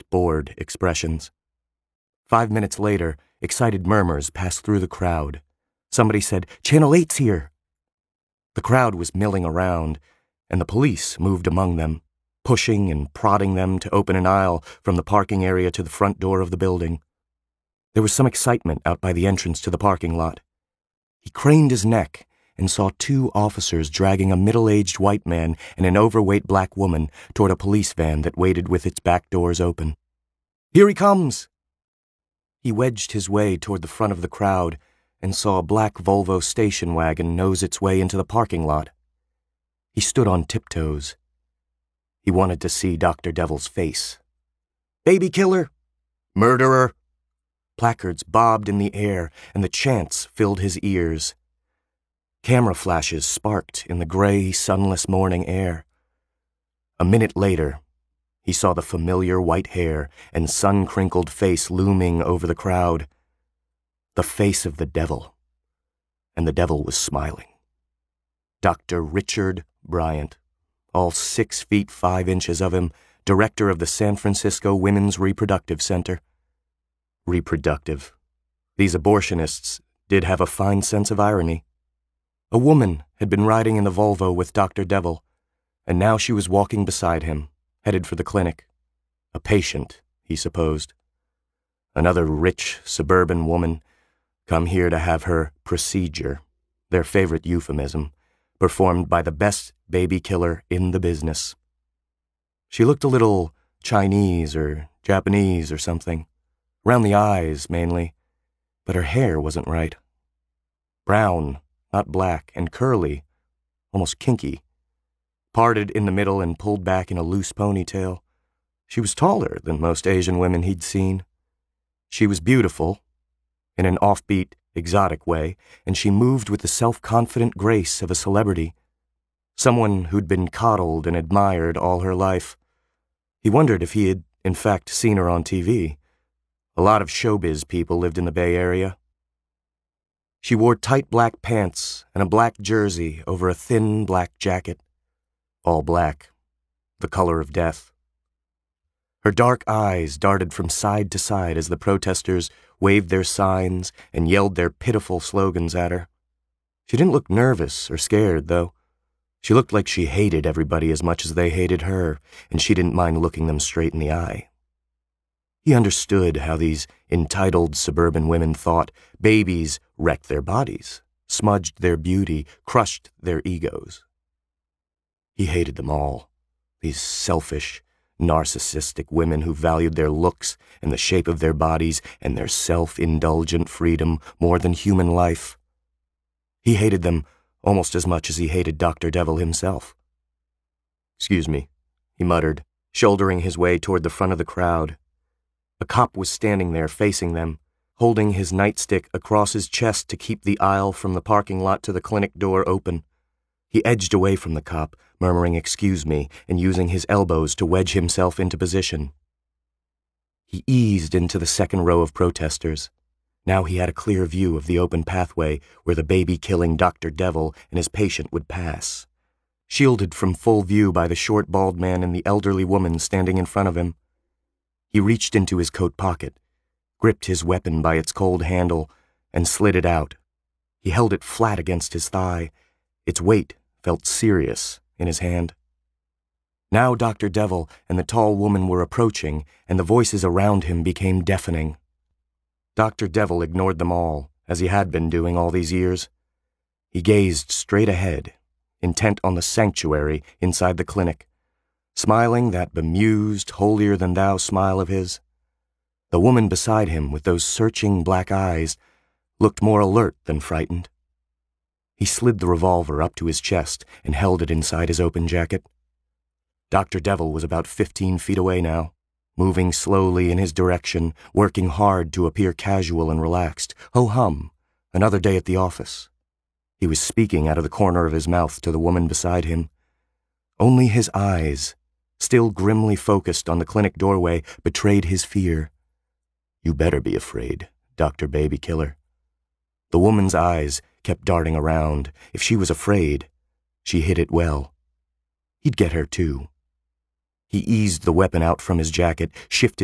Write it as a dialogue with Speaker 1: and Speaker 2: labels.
Speaker 1: bored expressions. 5 minutes later, excited murmurs passed through the crowd. Somebody said, "Channel 8's here!" The crowd was milling around, and the police moved among them, pushing and prodding them to open an aisle from the parking area to the front door of the building. There was some excitement out by the entrance to the parking lot. He craned his neck and saw 2 officers dragging a middle-aged white man and an overweight black woman toward a police van that waited with its back doors open. "Here he comes!" He wedged his way toward the front of the crowd and saw a black Volvo station wagon nose its way into the parking lot. He stood on tiptoes. He wanted to see Dr. Devil's face. "Baby killer! Murderer!" Placards bobbed in the air, and the chants filled his ears. Camera flashes sparked in the gray, sunless morning air. A minute later, he saw the familiar white hair and sun-crinkled face looming over the crowd. The face of the devil. And the devil was smiling. Dr. Richard Bryant, all 6 feet 5 inches of him, director of the San Francisco Women's Reproductive Center. Reproductive. These abortionists did have a fine sense of irony. A woman had been riding in the Volvo with Dr. Devil, and now she was walking beside him, headed for the clinic. A patient, he supposed. Another rich suburban woman, come here to have her procedure, their favorite euphemism, performed by the best baby killer in the business. She looked a little Chinese or Japanese or something. Around the eyes, mainly, but her hair wasn't right. Brown, not black, and curly, almost kinky. Parted in the middle and pulled back in a loose ponytail. She was taller than most Asian women he'd seen. She was beautiful, in an offbeat, exotic way, and she moved with the self-confident grace of a celebrity, someone who'd been coddled and admired all her life. He wondered if he had, in fact, seen her on TV. A lot of showbiz people lived in the Bay Area. She wore tight black pants and a black jersey over a thin black jacket. All black, the color of death. Her dark eyes darted from side to side as the protesters waved their signs and yelled their pitiful slogans at her. She didn't look nervous or scared, though. She looked like she hated everybody as much as they hated her, and she didn't mind looking them straight in the eye. He understood how these entitled suburban women thought. Babies wrecked their bodies, smudged their beauty, crushed their egos. He hated them all, these selfish, narcissistic women who valued their looks and the shape of their bodies and their self-indulgent freedom more than human life. He hated them almost as much as he hated Dr. Devil himself. "Excuse me," he muttered, shouldering his way toward the front of the crowd. A cop was standing there facing them, holding his nightstick across his chest to keep the aisle from the parking lot to the clinic door open. He edged away from the cop, murmuring "excuse me," and using his elbows to wedge himself into position. He eased into the second row of protesters. Now he had a clear view of the open pathway where the baby-killing Dr. Devil and his patient would pass, shielded from full view by the short, bald man and the elderly woman standing in front of him. He reached into his coat pocket, gripped his weapon by its cold handle, and slid it out. He held it flat against his thigh. Its weight felt serious in his hand. Now Dr. Devil and the tall woman were approaching, and the voices around him became deafening. Dr. Devil ignored them all, as he had been doing all these years. He gazed straight ahead, intent on the sanctuary inside the clinic, smiling that bemused, holier-than-thou smile of his. The woman beside him, with those searching black eyes, looked more alert than frightened. He slid the revolver up to his chest and held it inside his open jacket. Dr. Devil was about 15 feet away now, moving slowly in his direction, working hard to appear casual and relaxed. Ho-hum, another day at the office. He was speaking out of the corner of his mouth to the woman beside him. Only his eyes, still grimly focused on the clinic doorway, betrayed his fear. "You better be afraid, Dr. Baby Killer." The woman's eyes kept darting around. If she was afraid, she hid it well. He'd get her too. He eased the weapon out from his jacket, shifted